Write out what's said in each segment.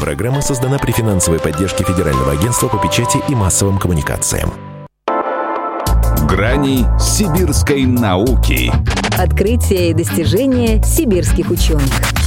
Программа создана при финансовой поддержке Федерального агентства по печати и массовым коммуникациям. Грани сибирской науки. Открытия и достижения сибирских ученых.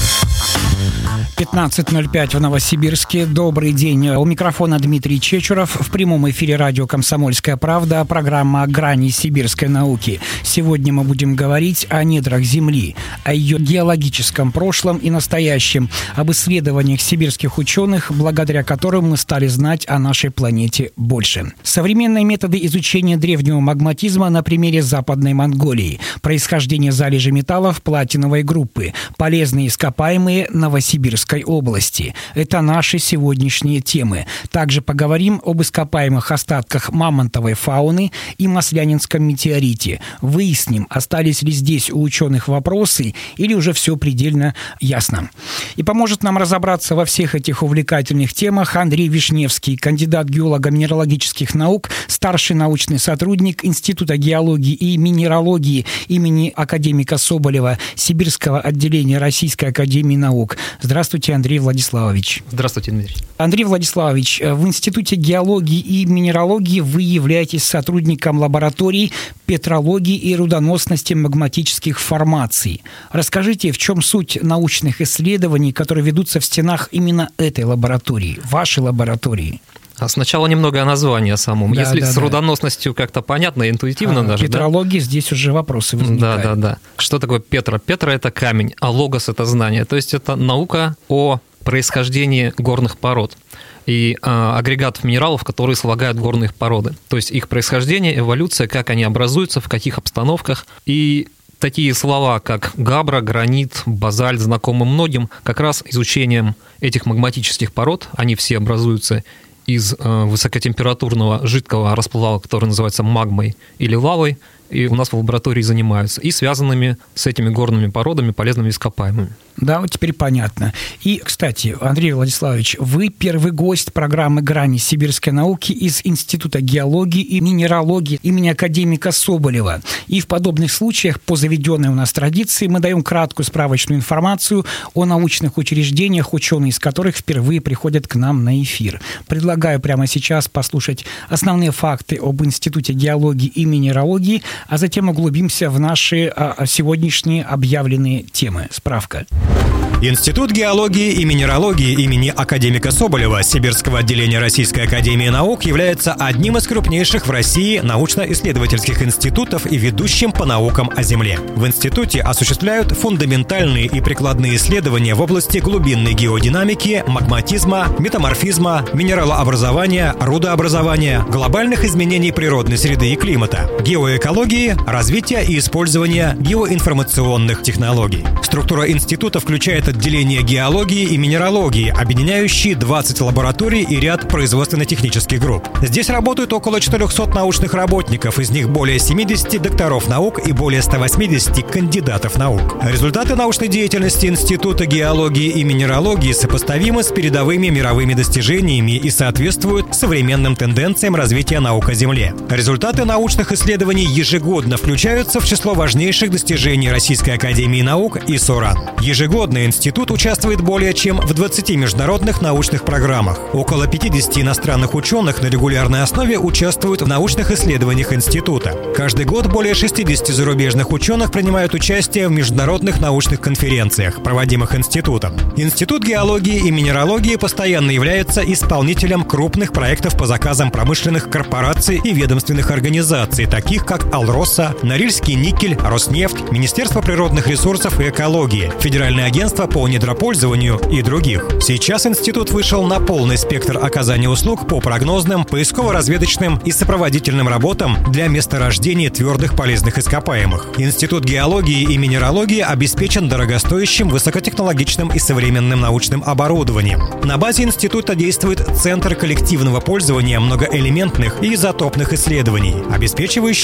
15:05 в Новосибирске. Добрый день. У микрофона Дмитрий Чечуров. В прямом эфире радио «Комсомольская правда». Программа «Грани сибирской науки». Сегодня мы будем говорить о недрах Земли, о ее геологическом прошлом и настоящем, об исследованиях сибирских ученых, благодаря которым мы стали знать о нашей планете больше. Современные методы изучения древнего магматизма на примере Западной Монголии, происхождение залежей металлов платиновой группы, полезные ископаемые Новосибирской области. Это наши сегодняшние темы. Также поговорим об ископаемых остатках мамонтовой фауны и маслянинском метеорите. Выясним, остались ли здесь у ученых вопросы или уже все предельно ясно. И поможет нам разобраться во всех этих увлекательных темах Андрей Вишневский, кандидат геолого-минералогических наук, старший научный сотрудник Института геологии и минералогии имени академика Соболева Сибирского отделения Российской академии наук. Здравствуйте, Андрей Владиславович. Здравствуйте, Дмитрий. Андрей Владиславович, в Институте геологии и минералогии вы являетесь сотрудником лабораторий петрологии и рудоносности магматических формаций. Расскажите, в чем суть научных исследований, которые ведутся в стенах именно этой лаборатории, вашей лаборатории? Сначала немного о названии самом. Да, Если да, с рудоносностью как-то понятно, интуитивно даже. Петрология, да? Здесь уже вопросы возникают. Да. Что такое Петра? Петра – это камень, а логос – это знание. То есть это наука о происхождении горных пород и агрегатов минералов, которые слагают горные породы. То есть их происхождение, эволюция, как они образуются, в каких обстановках. И такие слова, как габра, гранит, базальт, знакомы многим, как раз изучением этих магматических пород, они все образуются из высокотемпературного жидкого расплава, который называется магмой или лавой, и у нас в лаборатории занимаются, и связанными с этими горными породами полезными ископаемыми. Да, вот теперь понятно. И, кстати, Андрей Владиславович, вы первый гость программы «Грани сибирской науки» из Института геологии и минералогии имени академика Соболева. И в подобных случаях, по заведенной у нас традиции, мы даем краткую справочную информацию о научных учреждениях, ученые из которых впервые приходят к нам на эфир. Предлагаю прямо сейчас послушать основные факты об Институте геологии и минералогии, а затем углубимся в наши сегодняшние объявленные темы. Справка. Институт геологии и минералогии имени академика Соболева Сибирского отделения Российской академии наук является одним из крупнейших в России научно-исследовательских институтов и ведущим по наукам о Земле. В институте осуществляют фундаментальные и прикладные исследования в области глубинной геодинамики, магматизма, метаморфизма, минералообразования, рудообразования, глобальных изменений природной среды и климата, геоэкологии, развития и использования геоинформационных технологий. Структура института включает отделение геологии и минералогии, объединяющие 20 лабораторий и ряд производственно-технических групп. Здесь работают около 400 научных работников, из них более 70 докторов наук и более 180 кандидатов наук. Результаты научной деятельности Института геологии и минералогии сопоставимы с передовыми мировыми достижениями и соответствуют современным тенденциям развития наук о Земле. Результаты научных исследований ежегодно включаются в число важнейших достижений Российской академии наук и СОРАН. Ежегодно институт участвует более чем в 20 международных научных программах. Около 50 иностранных ученых на регулярной основе участвуют в научных исследованиях института. Каждый год более 60 зарубежных ученых принимают участие в международных научных конференциях, проводимых институтом. Институт геологии и минералогии постоянно является исполнителем крупных проектов по заказам промышленных корпораций и ведомственных организаций, таких как Алроса, Норильский никель, Роснефть, Министерство природных ресурсов и экологии, Федеральное агентство по недропользованию и других. Сейчас институт вышел на полный спектр оказания услуг по прогнозным, поисково-разведочным и сопроводительным работам для месторождения твердых полезных ископаемых. Институт геологии и минералогии обеспечен дорогостоящим, высокотехнологичным и современным научным оборудованием. На базе института действует Центр коллективного пользования многоэлементных и изотопных исследований, обеспечивающий инструментальную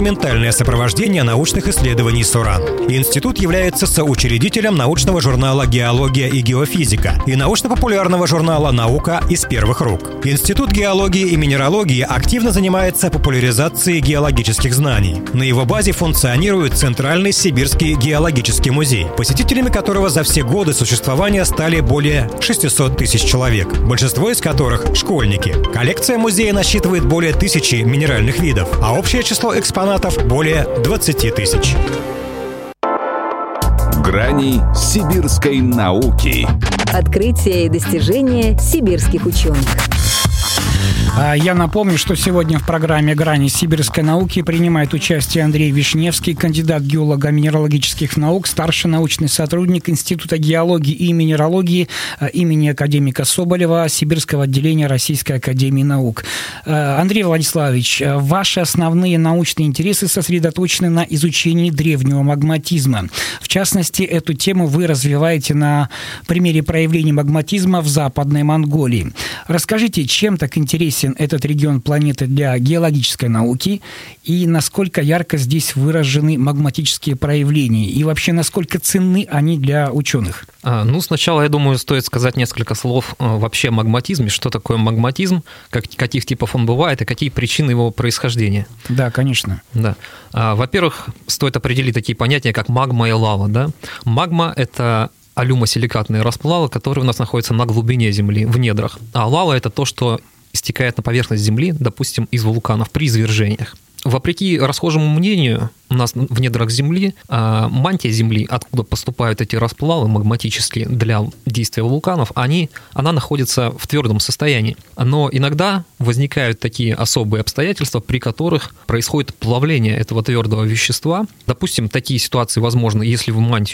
документальное сопровождение научных исследований с уран. Институт является соучредителем научного журнала «Геология и геофизика» и научно-популярного журнала «Наука из первых рук». Институт геологии и минералогии активно занимается популяризацией геологических знаний. На его базе функционирует Центральный Сибирский геологический музей, посетителями которого за все годы существования стали более 600 тысяч человек, большинство из которых – школьники. Коллекция музея насчитывает более 1000 минеральных видов, а общее число экспонатов – более 20 тысяч. Грани сибирской науки. Открытия и достижения сибирских ученых. Я напомню, что сегодня в программе «Грани сибирской науки» принимает участие Андрей Вишневский, кандидат геолого-минералогических наук, старший научный сотрудник Института геологии и минералогии имени академика Соболева Сибирского отделения Российской академии наук. Андрей Владиславович, ваши основные научные интересы сосредоточены на изучении древнего магматизма. В частности, эту тему вы развиваете на примере проявления магматизма в Западной Монголии. Расскажите, чем так интересен этот регион планеты для геологической науки и насколько ярко здесь выражены магматические проявления и вообще насколько ценны они для ученых? Сначала, я думаю, стоит сказать несколько слов вообще о магматизме. Что такое магматизм, каких типов он бывает и какие причины его происхождения. Да, конечно. Да. Во-первых, стоит определить такие понятия, как магма и лава. Да? Магма – это алюмосиликатные расплавы, которые у нас находятся на глубине Земли, в недрах. А лава – это то, что стекает на поверхность Земли, допустим, из вулканов при извержениях. Вопреки расхожему мнению, у нас в недрах Земли мантия Земли, откуда поступают эти расплавы магматические для действия вулканов, она находится в твердом состоянии. Но иногда возникают такие особые обстоятельства, при которых происходит плавление этого твердого вещества. Допустим, такие ситуации возможны, если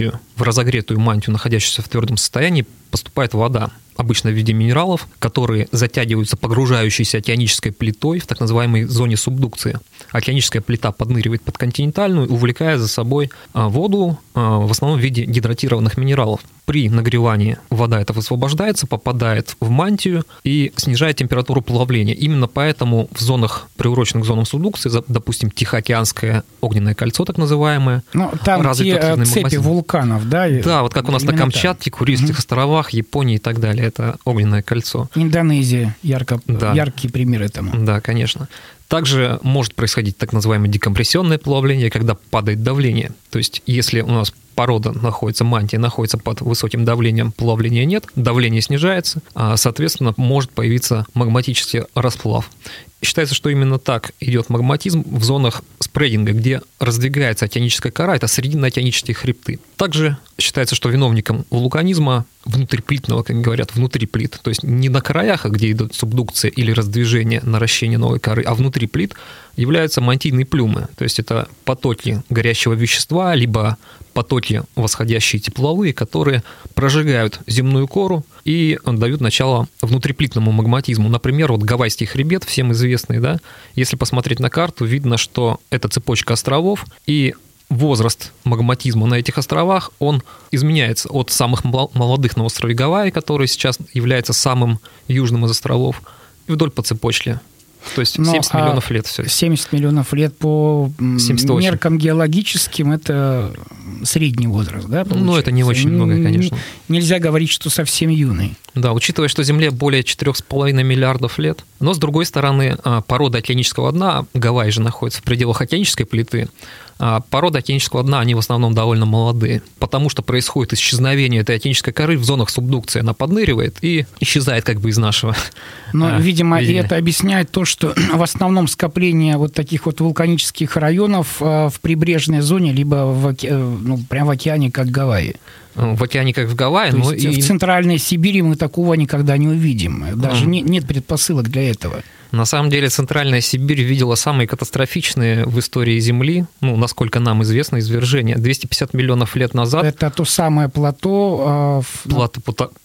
в разогретую мантию, находящуюся в твердом состоянии, поступает вода, обычно в виде минералов, которые затягиваются погружающейся океанической плитой в так называемой зоне субдукции. Океаническая плита подныривает под континентальную, увлекая за собой воду, в основном в виде гидратированных минералов. При нагревании вода эта высвобождается, попадает в мантию и снижает температуру плавления. Именно поэтому в зонах, приуроченных к зонам субдукции, допустим, Тихоокеанское огненное кольцо, так называемое, там те цепи вулканов, да? Да, вот как у нас на Камчатке, Курильских островах, Японии и так далее. Это огненное кольцо. Индонезия, яркий пример этому. Да, конечно. Также может происходить так называемое декомпрессионное плавление, когда падает давление. То есть, если у нас порода мантия находится под высоким давлением, плавления нет, давление снижается, соответственно, может появиться магматический расплав. Считается, что именно так идет магматизм в зонах спрединга, где раздвигается океаническая кора, это срединно-океанические хребты. Также считается, что виновником вулканизма внутриплитного, как говорят, внутри плит, то есть не на краях, где идет субдукция или раздвижение, наращение новой коры, а внутри плит являются мантийные плюмы, то есть это потоки горящего вещества, либо потоки восходящие тепловые, которые прожигают земную кору и дают начало внутриплитному магматизму. Например, Гавайский хребет, всем известный, да, если посмотреть на карту, видно, что это цепочка островов, и возраст магматизма на этих островах, он изменяется от самых молодых на острове Гавайи, который сейчас является самым южным из островов, и вдоль по цепочке. То есть 70 миллионов лет все. 70 миллионов лет по 78. Меркам геологическим это средний возраст, да, получается? Это не очень много, конечно. Нельзя говорить, что совсем юный. Да, учитывая, что Земле более 4,5 миллиардов лет. Но, с другой стороны, порода океанического дна, Гавайи же находится в пределах океанической плиты, породы океанического дна, они в основном довольно молодые, потому что происходит исчезновение этой океанической коры в зонах субдукции. Она подныривает и исчезает из нашего видимо, видения. И это объясняет то, что в основном скопление таких вулканических районов в прибрежной зоне, либо прямо в океане, как Гавайи. В океане, как в Гавайи. В Центральной Сибири мы такого никогда не увидим. Даже нет предпосылок для этого. На самом деле, Центральная Сибирь видела самые катастрофичные в истории Земли, насколько нам известно, извержения. 250 миллионов лет назад. Это то самое плато... Плато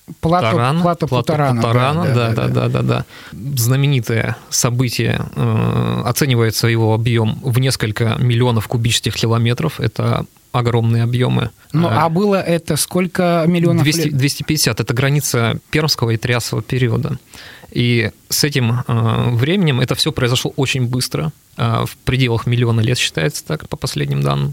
Путарана. Да. Знаменитое событие, оценивается его объем в несколько миллионов кубических километров. Это огромные объемы. Ну, а было это сколько миллионов лет? 250 – это граница Пермского и Триасового периода. И с этим временем это все произошло очень быстро, в пределах миллиона лет считается так, по последним данным.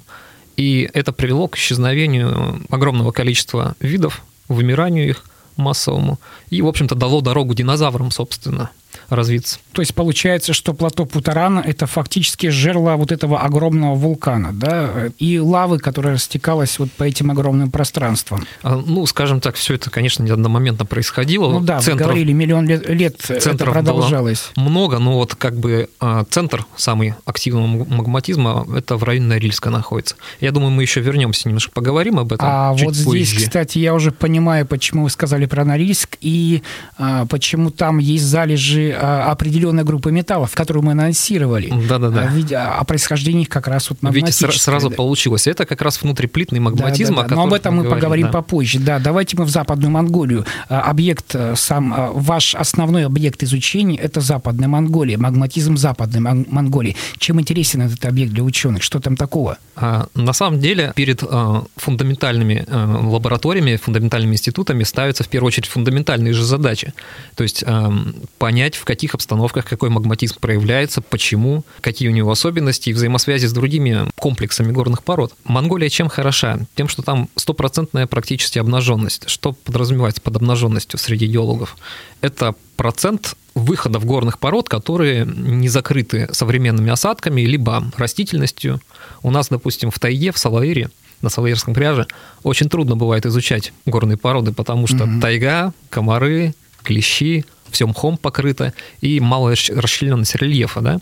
И это привело к исчезновению огромного количества видов, вымиранию их массовому, и, в общем-то, дало дорогу динозаврам, собственно, развиться. То есть получается, что плато Путарана – это фактически жерло вот этого огромного вулкана, да, и лавы, которая растекалась вот по этим огромным пространствам. Ну, скажем так, все это, конечно, не одномоментно происходило. Ну да, вы говорили, миллион лет это продолжалось. Много, но вот как бы центр самый активного магматизма – это в районе Норильска находится. Я думаю, мы еще вернемся, немножко поговорим об этом чуть вот позже. Здесь, кстати, я уже понимаю, почему вы сказали про Норильск, и почему там есть залежи определенной группы металлов, которую мы анонсировали. Да-да-да. О происхождении их как раз вот магматическое. Видите, сразу получилось. Это как раз внутриплитный магматизм. Да. Но об этом мы поговорим попозже. Да, давайте мы в Западную Монголию. Объект, ваш основной объект изучения – это Западная Монголия, магматизм Западной Монголии. Чем интересен этот объект для ученых? Что там такого? На самом деле перед фундаментальными лабораториями, фундаментальными институтами ставятся в первую очередь фундаментальные же задачи. То есть понять, в каких обстановках какой магматизм проявляется, почему, какие у него особенности и взаимосвязи с другими комплексами горных пород. Монголия чем хороша? Тем, что там 100% практически обнаженность. Что подразумевается под обнаженностью среди геологов? Это процент выходов горных пород, которые не закрыты современными осадками либо растительностью. У нас, допустим, в тайге, в Салаире, на Салаирском кряже, очень трудно бывает изучать горные породы, потому что тайга, комары, клещи, все мхом покрыто и малая расщелиненность рельефа. Да?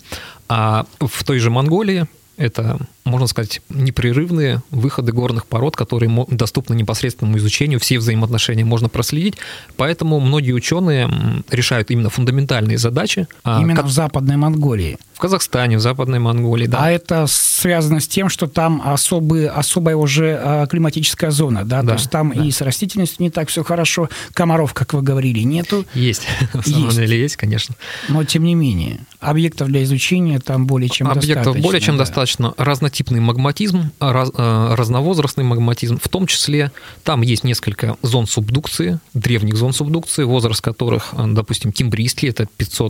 А в той же Монголии это, можно сказать, непрерывные выходы горных пород, которые доступны непосредственному изучению, все взаимоотношения можно проследить, поэтому многие ученые решают именно фундаментальные задачи. Именно в Западной Монголии. В Казахстане, в Западной Монголии, да. А это связано с тем, что там особая уже климатическая зона, да? То есть там и с растительностью не так все хорошо, комаров, как вы говорили, нету. Есть, на самом деле есть, конечно. Но, тем не менее, объектов для изучения там более чем достаточно. Объектов более чем достаточно. Разнотипный магматизм, разновозрастный магматизм, в том числе там есть несколько зон субдукции, древних зон субдукции, возраст которых, допустим, кембрийский, это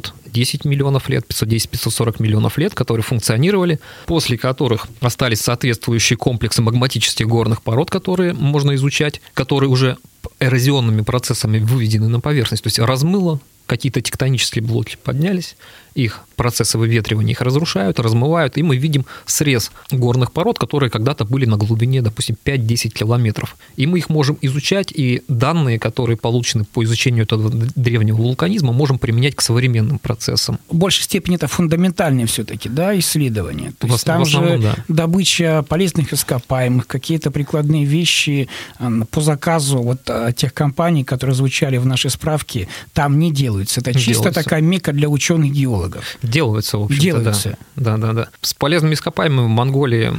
510 миллионов лет, 510-540 миллионов лет, которые функционировали, после которых остались соответствующие комплексы магматических горных пород, которые можно изучать, которые уже эрозионными процессами выведены на поверхность, то есть размыло, какие-то тектонические блоки поднялись, их процессы выветривания их разрушают, размывают, и мы видим срез горных пород, которые когда-то были на глубине, допустим, 5-10 километров. И мы их можем изучать, и данные, которые получены по изучению этого древнего вулканизма, можем применять к современным процессам. В большей степени это фундаментальные все-таки, да, исследования. То есть там же добыча полезных ископаемых, какие-то прикладные вещи по заказу вот тех компаний, которые звучали в нашей справке, там не делаются. Это чисто такая мекка для ученых-геологов. Делаются, в общем-то. Делаются. Да. С полезными ископаемыми в Монголии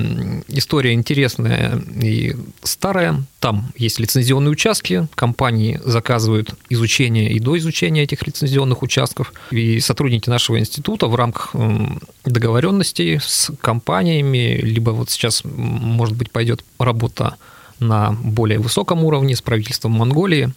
история интересная и старая. Там есть лицензионные участки, компании заказывают изучение и доизучение этих лицензионных участков. И сотрудники нашего института в рамках договоренностей с компаниями, либо вот сейчас, может быть, пойдет работа на более высоком уровне с правительством Монголии,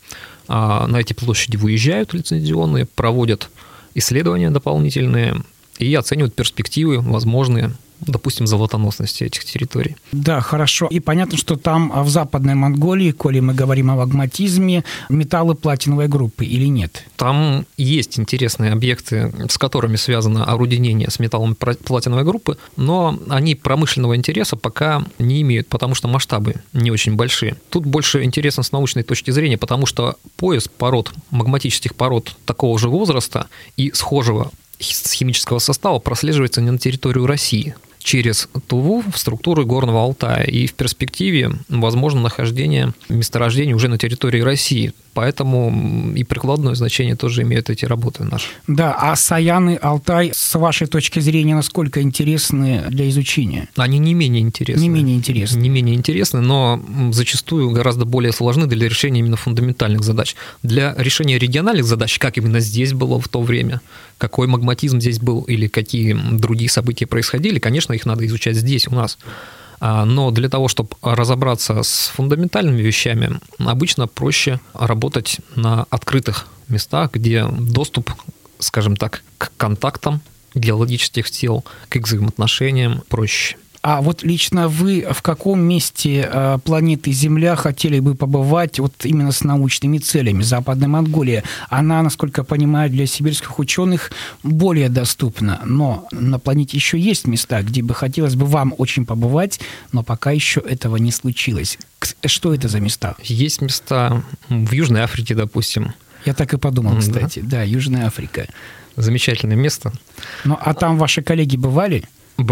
на эти площади выезжают лицензионные, проводят исследования дополнительные и оценивают перспективы возможные, допустим, золотоносности этих территорий. Да, хорошо. И понятно, что там в Западной Монголии, коли мы говорим о магматизме, металлы платиновой группы или нет? Там есть интересные объекты, с которыми связано оруденение с металлами платиновой группы, но они промышленного интереса пока не имеют, потому что масштабы не очень большие. Тут больше интересно с научной точки зрения, потому что пояс пород, магматических пород такого же возраста и схожего с химического состава прослеживается не на территорию России, через Туву в структуру Горного Алтая, и в перспективе возможно нахождение месторождений уже на территории России. Поэтому и прикладное значение тоже имеют эти работы наши. Да, а Саяны, Алтай, с вашей точки зрения, насколько интересны для изучения? Они не менее интересны. Не менее интересны. Не менее интересны, но зачастую гораздо более сложны для решения именно фундаментальных задач. Для решения региональных задач, как именно здесь было в то время, какой магматизм здесь был или какие другие события происходили, конечно, их надо изучать здесь, у нас. Но для того, чтобы разобраться с фундаментальными вещами, обычно проще работать на открытых местах, где доступ, скажем так, к контактам геологических тел, к их взаимоотношениям проще. А вот лично вы в каком месте планеты Земля хотели бы побывать вот именно с научными целями? Западная Монголия, она, насколько я понимаю, для сибирских ученых более доступна, но на планете еще есть места, где бы хотелось бы вам очень побывать, но пока еще этого не случилось. Что это за места? Есть места в Южной Африке, допустим. Я так и подумал, кстати. Да, Южная Африка. Замечательное место. Ну, а там ваши коллеги бывали?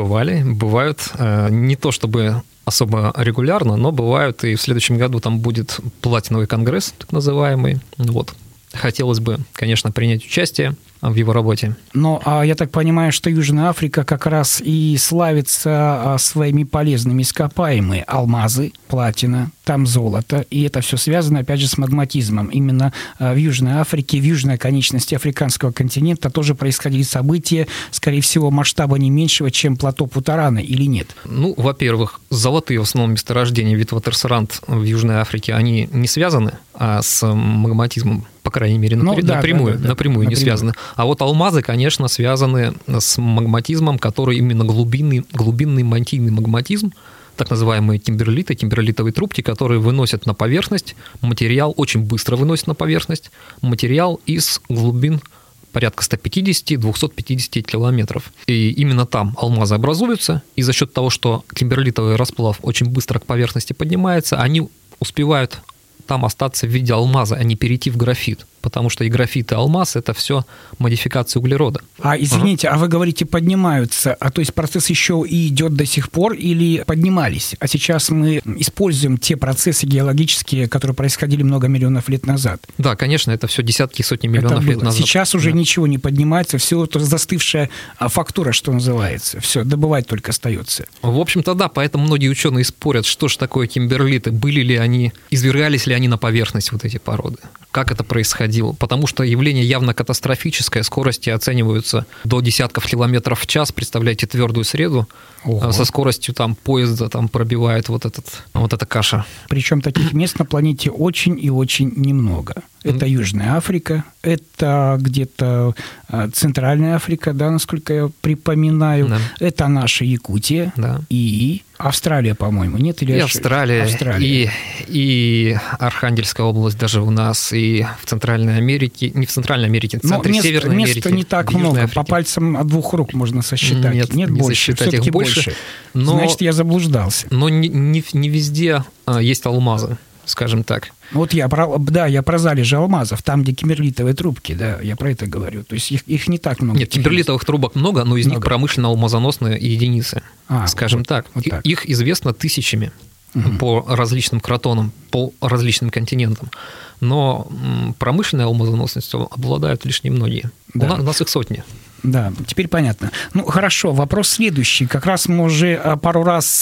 Бывают. Не то чтобы особо регулярно, но бывают. И в следующем году там будет платиновый конгресс, так называемый. Вот. Хотелось бы, конечно, принять участие в его работе. Но я так понимаю, что Южная Африка как раз и славится своими полезными ископаемыми. Алмазы, платина, там золото. И это все связано, опять же, с магматизмом. Именно в Южной Африке, в южной конечности африканского континента тоже происходили события, скорее всего, масштаба не меньшего, чем плато Путарана, или нет? Ну, во-первых, золотые в основном месторождения Витватерсранд в Южной Африке, они не связаны с магматизмом, по крайней мере, напрямую не связаны. А вот алмазы, конечно, связаны с магматизмом, который именно глубинный мантийный магматизм, так называемые кимберлиты, кимберлитовые трубки, которые выносят на поверхность материал, очень быстро выносят на поверхность материал из глубин порядка 150-250 километров. И именно там алмазы образуются, и за счет того, что кимберлитовый расплав очень быстро к поверхности поднимается, они успевают там остаться в виде алмаза, а не перейти в графит. Потому что и графит, и алмаз – это все модификация углерода. Извините, вы говорите, поднимаются, то есть процесс еще и идет до сих пор или поднимались? А сейчас мы используем те процессы геологические, которые происходили много миллионов лет назад. Да, конечно, это все десятки, сотни миллионов лет назад. Сейчас уже ничего не поднимается, все это застывшая фактура, что называется. Все, добывать только остается. В общем-то, да, поэтому многие ученые спорят, что же такое кимберлиты, были ли они, извергались ли они на поверхность, вот эти породы, как это происходило. Потому что явление явно катастрофическое, скорости оцениваются до десятков километров в час, представляете, твердую среду. Ого. Со скоростью поезда пробивает вот эта каша. Причем таких мест на планете очень и очень немного. Это Южная Африка, это где-то Центральная Африка, да, насколько я припоминаю. Да. Это наша Якутия, да. И Австралия, по-моему, нет? Или и Австралия, и Архангельская область даже у нас, и в Центральной Америке, не в Центральной Америке, в центре Северной Америки. Места не так много, Африке. По пальцам от двух рук можно сосчитать. Нет не больше, все-таки больше. Но, значит, я заблуждался. Но не везде есть алмазы, скажем так. Вот я про залежи алмазов, там, где кимберлитовые трубки, да, я про это говорю. То есть их не так много. Нет, кимберлитовых трубок много, но из них промышленно алмазоносные единицы, скажем так. Их известно тысячами по различным кротонам, по различным континентам. Но промышленной алмазоносностью обладают лишь немногие. Да. У нас их сотни. Да, теперь понятно. Ну, хорошо, вопрос следующий. Как раз мы уже пару раз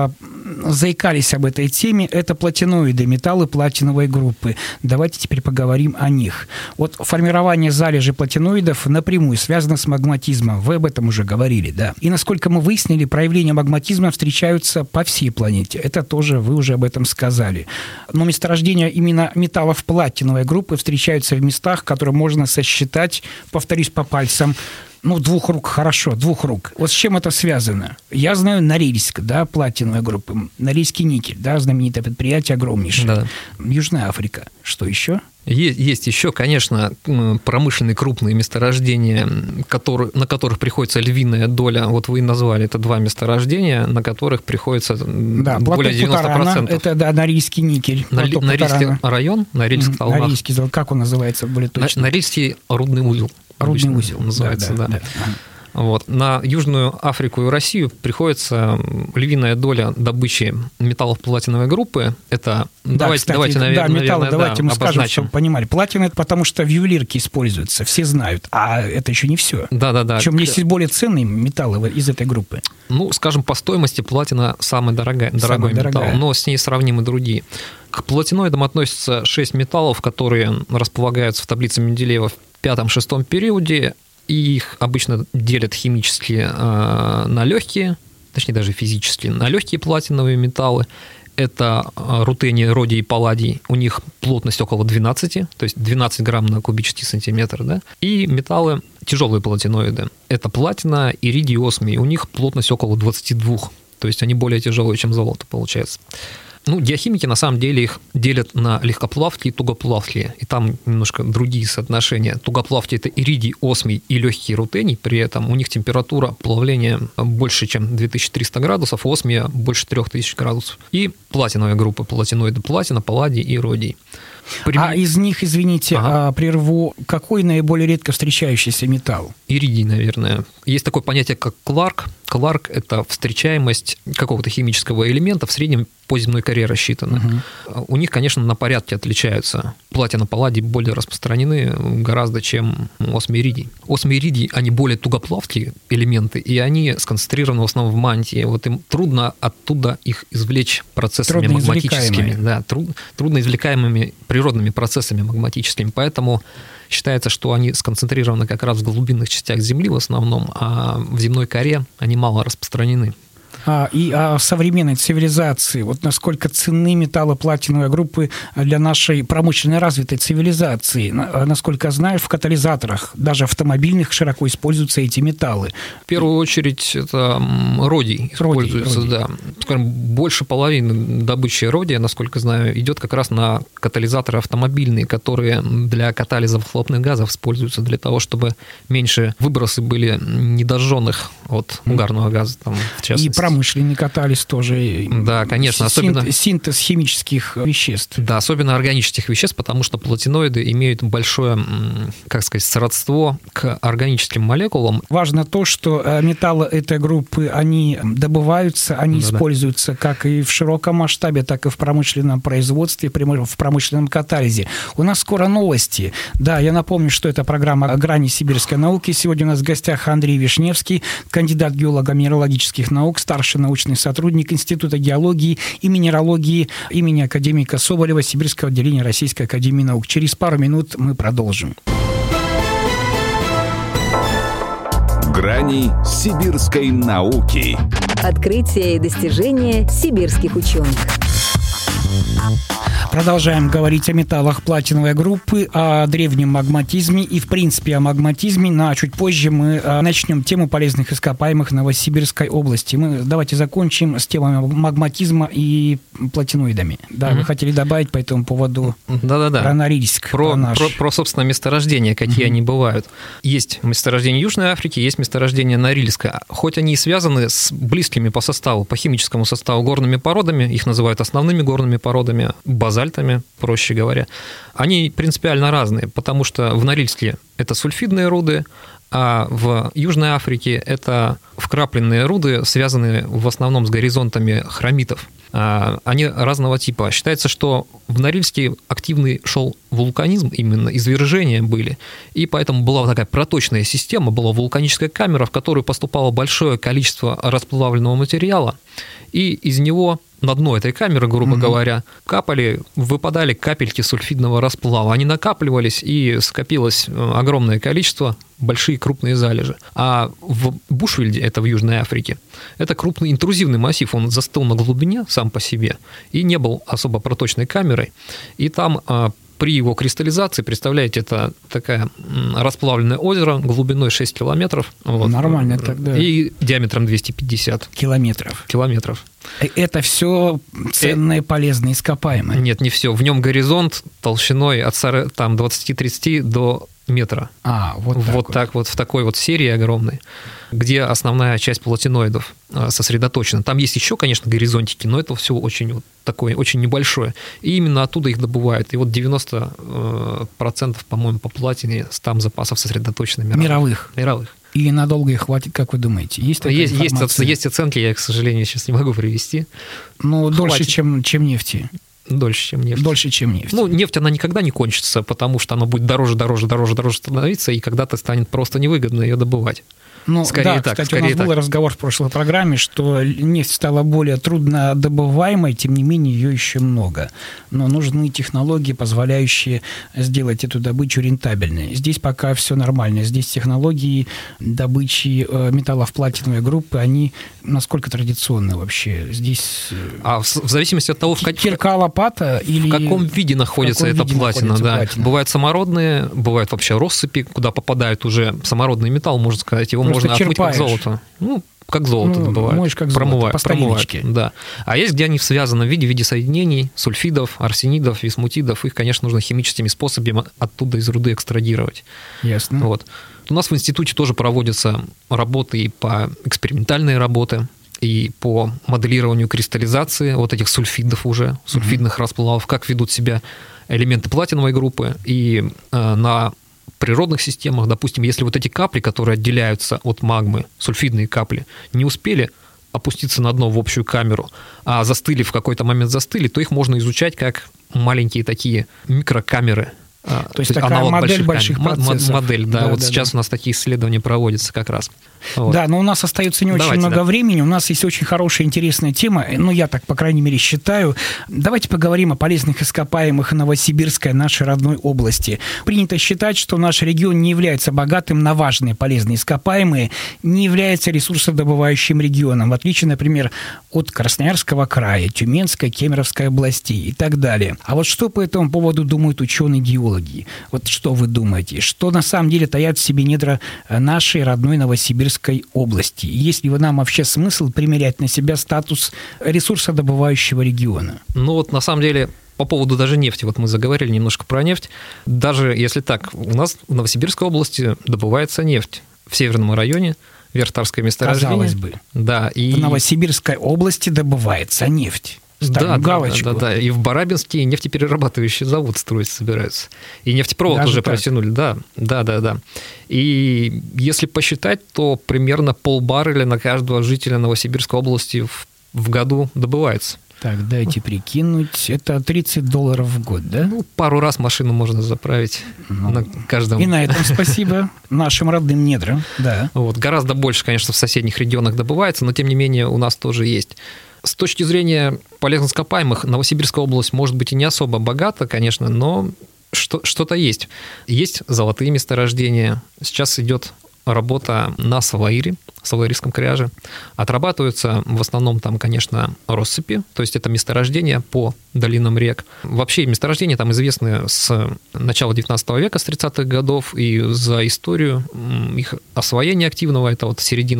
заикались об этой теме. Это платиноиды, металлы платиновой группы. Давайте теперь поговорим о них. Вот формирование залежи платиноидов напрямую связано с магматизмом. Вы об этом уже говорили, да. И насколько мы выяснили, проявления магматизма встречаются по всей планете. Это тоже вы уже об этом сказали. Но месторождения именно металлов платиновой группы встречаются в местах, которые можно сосчитать, повторюсь, по пальцам. Двух рук, хорошо, двух рук. Вот с чем это связано? Я знаю Норильск, да, платиновая группа. Норильский никель, да, знаменитое предприятие, огромнейшее. Да. Южная Африка. Что еще? Есть еще, конечно, промышленные крупные месторождения, на которых приходится львиная доля. Вот вы и назвали, это два месторождения, на которых приходится более 90%. Путарана, это, да, Норильский никель. Норильский район, Норильск, Талмах. Норильский, как он называется более точно? Норильский рудный узел. Рудный узел называется, да. Вот. На Южную Африку и Россию приходится львиная доля добычи металлов платиновой группы. Это давайте, наверное, давайте мы скажем, чтобы понимали. Платина – это потому что в ювелирке используется, все знают, а это еще не все. Да. Причем есть более ценные металлы из этой группы. Скажем, по стоимости платина самый дорогой металл, но с ней сравнимы другие. К платиноидам относятся 6 металлов, которые располагаются в таблице Менделеева в 5-6 периоде, и их обычно делят химически на легкие, точнее даже физически, на легкие платиновые металлы. Это рутений, родий и палладий. У них плотность около 12, то есть 12 грамм на кубический сантиметр. Да? И металлы тяжелые платиноиды. Это платина, иридий, осмий. У них плотность около 22. То есть они более тяжелые, чем золото, получается. Диахимики на самом деле их делят на легкоплавкие и тугоплавкие. И там немножко другие соотношения. Тугоплавкие – это иридий, осмий и легкий рутений. При этом у них температура плавления больше, чем 2300 градусов, осмия больше 3000 градусов. И платиновая группа платиноиды – платина, палладий и родий. А из них, извините, прерву, какой наиболее редко встречающийся металл? Иридий, наверное. Есть такое понятие, как кларк. Кларк – это встречаемость какого-то химического элемента в среднем по земной коре рассчитано. У них, конечно, на порядке отличаются. Платина, палладий более распространены гораздо, чем осмий, иридий. Осмий, иридий, они более тугоплавкие элементы, и они сконцентрированы в основном в мантии. Вот им трудно оттуда их извлечь процессами магматическими. Да, трудно извлекаемыми природными процессами магматическими. Поэтому считается, что они сконцентрированы как раз в глубинных частях Земли в основном, а в земной коре они мало распространены. И о современной цивилизации. Вот насколько ценны металлы платиновой группы для нашей промышленно развитой цивилизации. Насколько знаю, в катализаторах, даже автомобильных, широко используются эти металлы. В первую очередь это родий используется, родий. Да. Скажем, больше половины добычи родия, насколько знаю, идет как раз на катализаторы автомобильные, которые для катализа выхлопных газов используются для того, чтобы меньше выбросы были недожженных от угарного газа, там, в частности. И промышленный катализ тоже. Да, конечно. Особенно синтез химических веществ. Да, особенно органических веществ, потому что платиноиды имеют большое, сродство к органическим молекулам. Важно то, что металлы этой группы, они добываются, они используются как и в широком масштабе, так и в промышленном производстве, в промышленном катализе. У нас скоро новости. Да, я напомню, что это программа «О грани сибирской науки». Сегодня у нас в гостях Андрей Вишневский, кандидат геолого-минералогических наук, старший научный сотрудник Института геологии и минералогии имени академика Соболева Сибирского отделения Российской академии наук. Через пару минут мы продолжим. Грани сибирской науки. Открытия и достижения сибирских ученых. Продолжаем говорить о металлах платиновой группы, о древнем магматизме и, в принципе, о магматизме. Но чуть позже мы начнем тему полезных ископаемых Новосибирской области. Мы давайте закончим с темами магматизма и платиноидами. Да, вы хотели добавить по этому поводу про Норильск? Про собственно, месторождения, какие они бывают. Есть месторождение Южной Африки, есть месторождение Норильска. Хоть они и связаны с близкими по составу, по химическому составу горными породами, их называют основными горными породами, базальтами, проще говоря, они принципиально разные, потому что в Норильске это сульфидные руды, а в Южной Африке это вкрапленные руды, связанные в основном с горизонтами хромитов. Они разного типа. Считается, что в Норильске активный шел вулканизм, именно извержения были, и поэтому была такая проточная система, была вулканическая камера, в которую поступало большое количество расплавленного материала, и из него на дно этой камеры, грубо говоря, выпадали капельки сульфидного расплава. Они накапливались, и скопилось огромное количество, большие крупные залежи. А в Бушвельде, это в Южной Африке, это крупный интрузивный массив, он застыл на глубине сам по себе и не был особо проточной камерой. И там при его кристаллизации, представляете, это такое расплавленное озеро глубиной 6 километров. Нормально тогда. И диаметром 250 километров. Это все ценные, полезные ископаемые? Нет, не все. В нем горизонт толщиной от 20-30 до метра. Вот так вот в такой вот серии огромной, где основная часть платиноидов сосредоточена. Там есть еще, конечно, горизонтики, но это все очень такое, очень небольшое. И именно оттуда их добывают. И вот 90%, по-моему, по платине там запасов сосредоточено мировых. И надолго их хватит, как вы думаете? Есть оценки, я, к сожалению, сейчас не могу привести. Дольше, чем нефти. Дольше, чем нефть. Дольше, чем нефть. Ну, нефть, она никогда не кончится, потому что она будет дороже становиться, и когда-то станет просто невыгодно ее добывать. Ну, скорее да, так, кстати, скорее у нас был разговор в прошлой программе, что нефть стала более труднодобываемой, тем не менее ее еще много. Но нужны технологии, позволяющие сделать эту добычу рентабельной. Здесь пока все нормально. Здесь технологии добычи металлов платиновой группы, они насколько традиционны вообще? Здесь... А в зависимости от того, кирка, лопата или... В каком виде находится эта платина, да. Бывают самородные, бывают вообще россыпи, куда попадает уже самородный металл, можно сказать, его просто можно отмыть как золото. Ну, как золото добывают. Моешь как золото, по стариночке. Да. А есть, где они в связанном виде соединений, сульфидов, арсенидов, висмутидов. Их, конечно, нужно химическими способами оттуда из руды экстрадировать. Ясно. Вот. У нас в институте тоже проводятся работы и по экспериментальные работы, и по моделированию кристаллизации вот этих сульфидов уже, сульфидных расплавов, как ведут себя элементы платиновой группы. И на природных системах, допустим, если вот эти капли, которые отделяются от магмы, сульфидные капли, не успели опуститься на дно в общую камеру, а застыли в какой-то момент, то их можно изучать как маленькие такие микрокамеры. То есть такая модель больших процессов. Модель, да. Вот сейчас у нас такие исследования проводятся как раз. Вот. Да, но у нас остается не очень много времени. У нас есть очень хорошая, интересная тема. Ну, я так, по крайней мере, считаю. Давайте поговорим о полезных ископаемых Новосибирской, нашей родной области. Принято считать, что наш регион не является богатым на важные полезные ископаемые, не является ресурсодобывающим регионом, в отличие, например, от Красноярского края, Тюменской, Кемеровской областей и так далее. А вот что по этому поводу думают ученые-геологи? Вот что вы думаете? Что на самом деле таят в себе недра нашей родной Новосибирской области? Есть ли нам вообще смысл примерять на себя статус ресурсодобывающего региона? Ну вот на самом деле по поводу даже нефти, вот мы заговорили немножко про нефть. Даже если так, у нас в Новосибирской области добывается нефть в северном районе, Верхтарское месторождение. Казалось бы. Да, и... В Новосибирской области добывается нефть. Ставим галочку. Да. И в Барабинске нефтеперерабатывающий завод строить собираются. И нефтепровод даже уже протянули. Да. И если посчитать, то примерно полбарреля на каждого жителя Новосибирской области в году добывается. Так, дайте прикинуть. Это $30 в год, да? Ну, пару раз машину можно заправить на каждом. И на этом спасибо нашим родным недрам. Да. Вот, гораздо больше, конечно, в соседних регионах добывается, но тем не менее у нас тоже есть. С точки зрения полезных ископаемых, Новосибирская область может быть и не особо богата, конечно, но что-то есть. Есть золотые месторождения. Сейчас идет работа на Салаире, Салаирском кряже. Отрабатываются в основном там, конечно, россыпи, то есть это месторождения по долинам рек. Вообще месторождения там известны с начала 19 века, с 30-х годов, и за историю их освоения активного, это вот середина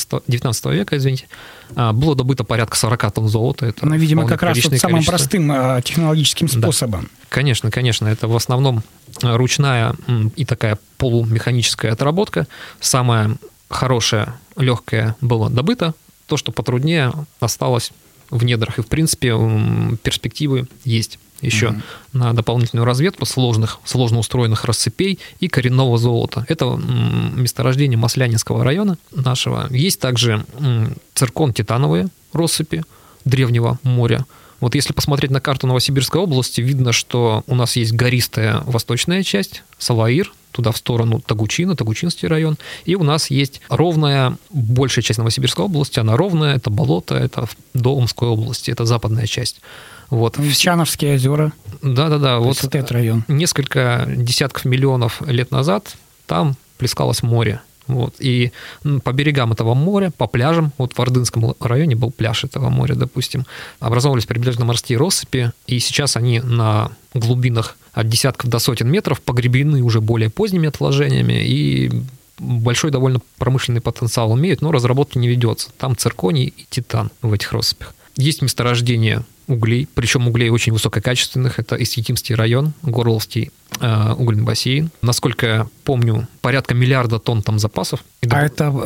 19 века, извините, было добыто порядка 40 тонн золота. Это, видимо, как раз вот самым простым технологическим способом. Да. Конечно, это в основном ручная и такая полумеханическая отработка. Самая хорошая, легкая была добыта. То, что потруднее, осталось в недрах. И, в принципе, перспективы есть еще на дополнительную разведку сложно устроенных россыпей и коренного золота. Это месторождение Маслянинского района нашего. Есть также циркон-титановые россыпи древнего моря. Вот если посмотреть на карту Новосибирской области, видно, что у нас есть гористая восточная часть, Салаир, туда в сторону Тогучина, Тогучинский район, и у нас есть ровная, большая часть Новосибирской области, она ровная, это болото, это до Омской области, это западная часть. Вот. Чановские озера. Да. Вот этот район. Несколько десятков миллионов лет назад там плескалось море. Вот. И по берегам этого моря, по пляжам, вот в Ордынском районе был пляж этого моря, допустим, образовывались прибрежно-морские россыпи, и сейчас они на глубинах от десятков до сотен метров погребены уже более поздними отложениями, и большой довольно промышленный потенциал имеют, но разработки не ведется. Там цирконий и титан в этих россыпях. Есть месторождение углей, причем углей очень высококачественных. Это Исьетимский район, Горловский угольный бассейн. Насколько я помню, порядка миллиарда тонн там запасов. А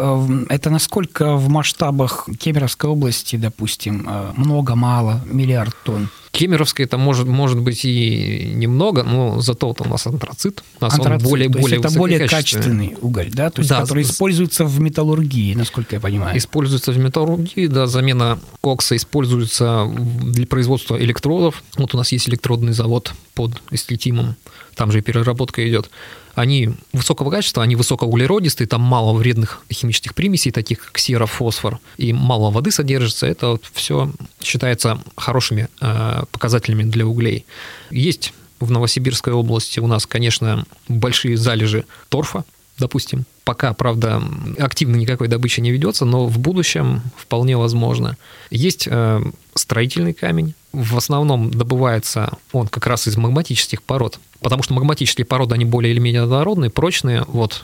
это насколько в масштабах Кемеровской области, допустим, много, мало, миллиард тонн? Кемеровской это может быть и немного, но зато вот у нас антрацит. У нас он более это более качественный уголь, да? То есть, да, который используется в металлургии, насколько я понимаю. Используется в металлургии, да, замена кокса используется для производства электродов. Вот у нас есть электродный завод под Истлетимом, там же и переработка идет. Они высокого качества, они высокоуглеродистые, там мало вредных химических примесей, таких как сера, фосфор, и мало воды содержится. Это вот все считается хорошими показателями для углей. Есть в Новосибирской области у нас, конечно, большие залежи торфа, допустим. Пока, правда, активно никакой добычи не ведется, но в будущем вполне возможно. Есть строительный камень. В основном добывается он как раз из магматических пород, потому что магматические породы, они более или менее однородные, прочные. Вот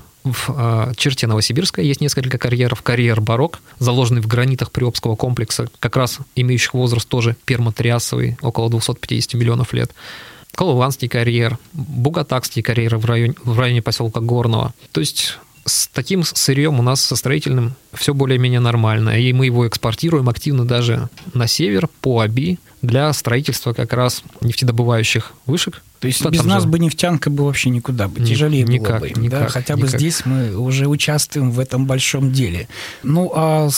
в черте Новосибирска есть несколько карьеров. Карьер Барок, заложенный в гранитах Приобского комплекса, как раз имеющих возраст тоже пермотриасовый, около 250 миллионов лет. Колыванский карьер, Бугатакский карьер в районе поселка Горного. То есть с таким сырьем у нас со строительным все более-менее нормально, и мы его экспортируем активно даже на север, по Оби, для строительства как раз нефтедобывающих вышек. То есть без нас бы нефтянка бы вообще никуда бы, тяжелее было бы. Никак, хотя бы здесь мы уже участвуем в этом большом деле. Ну, а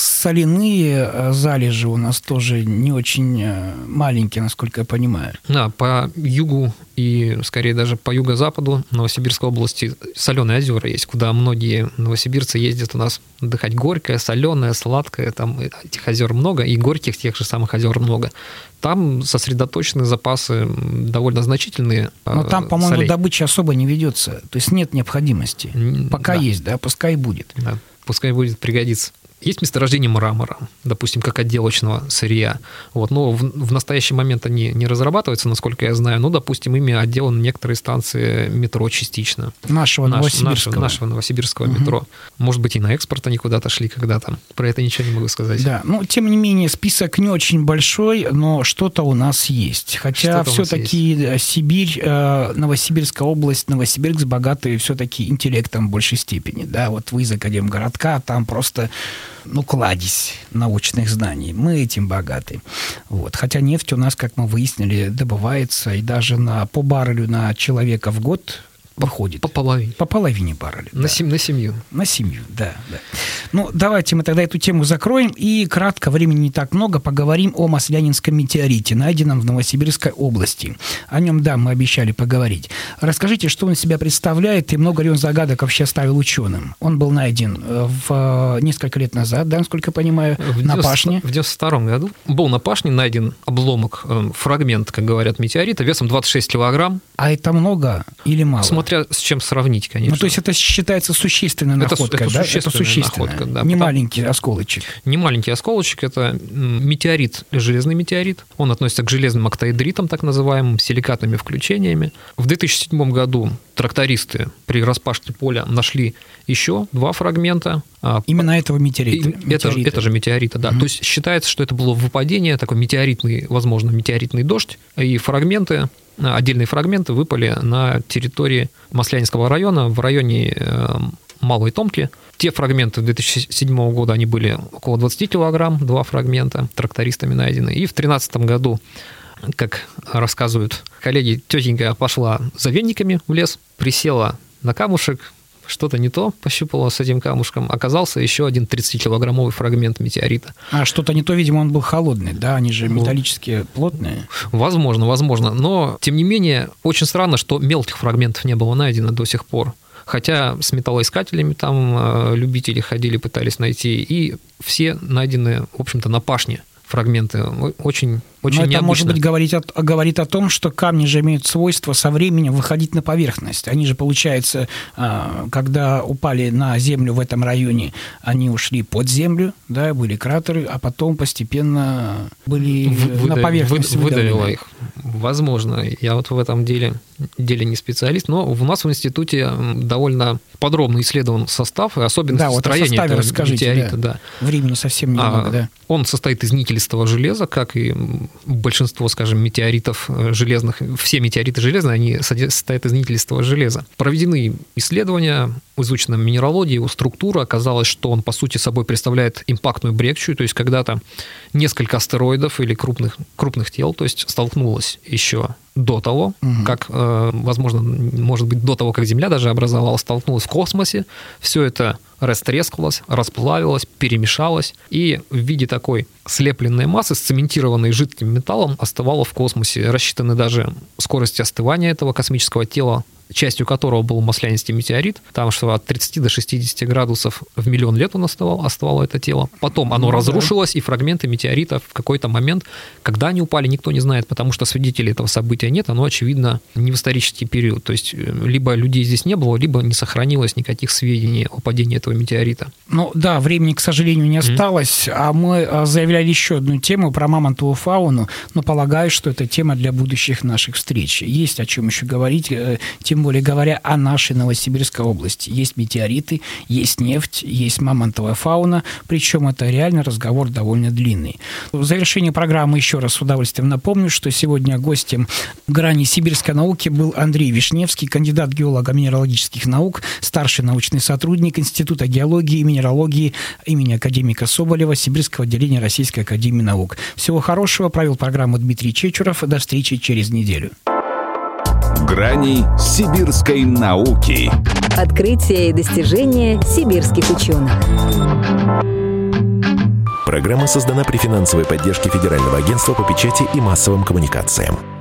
соляные залежи у нас тоже не очень маленькие, насколько я понимаю. Да, по югу и, скорее, даже по юго-западу Новосибирской области соленые озера есть, куда многие новосибирцы ездят у нас отдыхать. Горькое, соленое, сладкое, там этих озер много, и горьких тех же самых озер много. Там сосредоточены запасы довольно значительные. Но там, по-моему, солей. Добыча особо не ведется. То есть нет необходимости. Пока есть, да, пускай будет. Да, пускай будет, пригодится. Есть месторождение мрамора, допустим, как отделочного сырья. Вот, но в настоящий момент они не разрабатываются, насколько я знаю. Ну, допустим, ими отделаны некоторые станции метро частично. Нашего новосибирского метро. Может быть, и на экспорт они куда-то шли когда-то. Про это ничего не могу сказать. Да, ну, тем не менее, список не очень большой, но что-то у нас есть. Хотя все-таки Сибирь, Новосибирская область, Новосибирск богаты все-таки интеллектом в большей степени. Да, вот вы из Академгородка, там просто... кладезь научных знаний. Мы этим богаты. Вот. Хотя нефть у нас, как мы выяснили, добывается и даже по баррелю на человека в год выходит. По половине. По половине барреля. На семью. На семью, да. Ну, давайте мы тогда эту тему закроем и кратко, времени не так много, поговорим о Маслянинском метеорите, найденном в Новосибирской области. О нем, да, мы обещали поговорить. Расскажите, что он из себя представляет и много ли он загадок вообще оставил ученым. Он был найден несколько лет назад, да, насколько я понимаю, на Пашне. В 1992 году был на Пашне найден обломок, фрагмент, как говорят, метеорита, весом 26 килограмм. А это много или мало? Смотря с чем сравнить, конечно. Ну, то есть это считается существенной находкой, да? Это существенная находка, да. Не маленький осколочек. Не маленький осколочек, это метеорит, железный метеорит. Он относится к железным октаэдритам, так называемым, силикатными включениями. В 2007 году трактористы при распашке поля нашли еще 2 фрагмента. Именно этого метеорита? Это же метеорита, да. То есть считается, что это было выпадение, такой метеоритный, возможно, метеоритный дождь, и отдельные фрагменты выпали на территории Маслянинского района, в районе Малой Томки. Те фрагменты 2007 года, они были около 20 килограмм, 2 фрагмента трактористами найдены. И в 2013 году, как рассказывают коллеги, тетенька пошла за вениками в лес, присела на камушек, что-то не то пощупала с этим камушком, оказался еще один 30-килограммовый фрагмент метеорита. А что-то не то, видимо, он был холодный, да? Они же металлические, плотные. Возможно. Но, тем не менее, очень странно, что мелких фрагментов не было найдено до сих пор. Хотя с металлоискателями там любители ходили, пытались найти, и все найдены, в общем-то, на Пашне фрагменты. Очень необычно. Это, может быть, говорит о том, что камни же имеют свойство со временем выходить на поверхность. Они же, получается, когда упали на землю в этом районе, они ушли под землю, да, были кратеры, а потом постепенно были на поверхности. Выдавило их. Возможно. Я вот в этом деле не специалист, но у нас в институте довольно подробно исследован состав и особенности строения этого метеорита. Да. Времени совсем немного, да. Он состоит из никелистого железа, как и большинство, скажем, метеоритов железных, все метеориты железные, они состоят из нителистого железа. Проведены исследования, изучена минералогия, его структура. Оказалось, что он, по сути, собой представляет импактную брекчию, то есть когда-то несколько астероидов или крупных тел, то есть столкнулось еще до того, как, возможно, может быть, до того, как Земля даже образовалась, столкнулась в космосе, все это растрескалось, расплавилось, перемешалось, и в виде такой слепленной массы, сцементированной жидким металлом, оставало в космосе. Рассчитаны даже скорости остывания этого космического тела, частью которого был маслянистый метеорит, там что от 30 до 60 градусов в миллион лет он оставало это тело. Потом оно разрушилось, и фрагменты метеорита в какой-то момент, когда они упали, никто не знает, потому что свидетелей этого события нет, оно, очевидно, не в исторический период. То есть либо людей здесь не было, либо не сохранилось никаких сведений о падении этого метеорита. Ну да, времени, к сожалению, не осталось, а мы заявляли еще одну тему про мамонтовую фауну, но полагаю, что это тема для будущих наших встреч. Есть о чем еще говорить, тем более говоря о нашей Новосибирской области. Есть метеориты, есть нефть, есть мамонтовая фауна, причем это реально разговор довольно длинный. В завершении программы еще раз с удовольствием напомню, что сегодня гостем «Грани сибирской науки» был Андрей Вишневский, кандидат геолого-минералогических наук, старший научный сотрудник Института геологии и минералогии имени академика Соболева Сибирского отделения Российской академии наук. Всего хорошего. Провел программу Дмитрий Чечуров. До встречи через неделю. Грани сибирской науки. Открытия и достижения сибирских ученых. Программа создана при финансовой поддержке Федерального агентства по печати и массовым коммуникациям.